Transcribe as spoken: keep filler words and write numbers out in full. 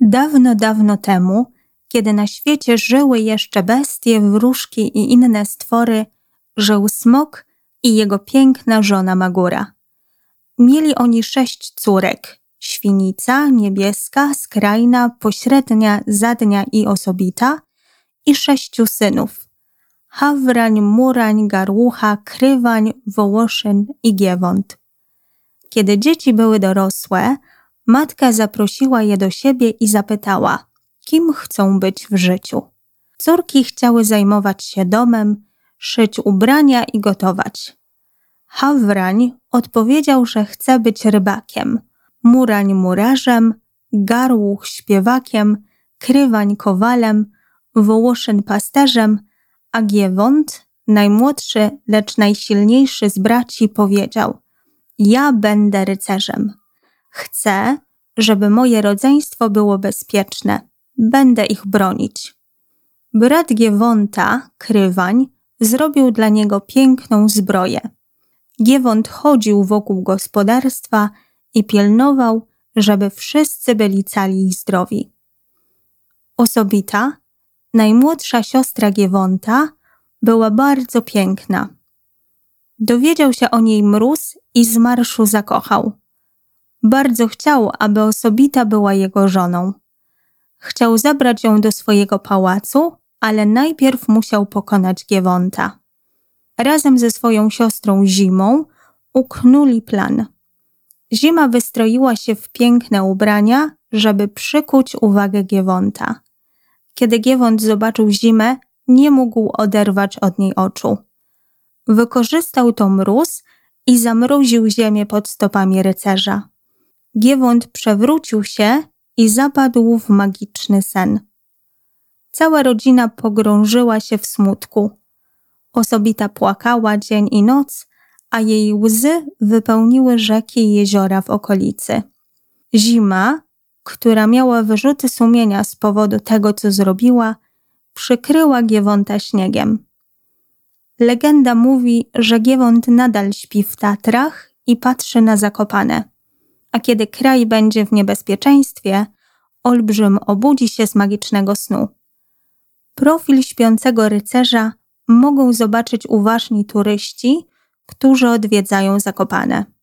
Dawno, dawno temu, kiedy na świecie żyły jeszcze bestie, wróżki i inne stwory, żył smok i jego piękna żona Magura. Mieli oni sześć córek: Świnica, Niebieska, Skrajna, Pośrednia, Zadnia i Osobita, i sześciu synów: Hawrań, Murań, Garłucha, Krywań, Wołoszyn i Giewont. Kiedy dzieci były dorosłe, matka zaprosiła je do siebie i zapytała, kim chcą być w życiu. Córki chciały zajmować się domem, szyć ubrania i gotować. Hawrań odpowiedział, że chce być rybakiem, Murań murarzem, Garłuch śpiewakiem, Krywań kowalem, Wołoszyn pasterzem, a Giewont, najmłodszy, lecz najsilniejszy z braci, powiedział: ja będę rycerzem. Chcę, żeby moje rodzeństwo było bezpieczne. Będę ich bronić. Brat Giewonta, Krywań, zrobił dla niego piękną zbroję. Giewont chodził wokół gospodarstwa i pilnował, żeby wszyscy byli cali i zdrowi. Osobita, najmłodsza siostra Giewonta, była bardzo piękna. Dowiedział się o niej mróz i z marszu zakochał. Bardzo chciał, aby Osobita była jego żoną. Chciał zabrać ją do swojego pałacu, ale najpierw musiał pokonać Giewonta. Razem ze swoją siostrą Zimą uknuli plan. Zima wystroiła się w piękne ubrania, żeby przykuć uwagę Giewonta. Kiedy Giewont zobaczył Zimę, nie mógł oderwać od niej oczu. Wykorzystał to mróz i zamroził ziemię pod stopami rycerza. Giewont przewrócił się i zapadł w magiczny sen. Cała rodzina pogrążyła się w smutku. Osobita płakała dzień i noc, a jej łzy wypełniły rzeki i jeziora w okolicy. Zima, która miała wyrzuty sumienia z powodu tego, co zrobiła, przykryła Giewonta śniegiem. Legenda mówi, że Giewont nadal śpi w Tatrach i patrzy na Zakopane, a kiedy kraj będzie w niebezpieczeństwie, olbrzym obudzi się z magicznego snu. Profil śpiącego rycerza mogą zobaczyć uważni turyści, którzy odwiedzają Zakopane.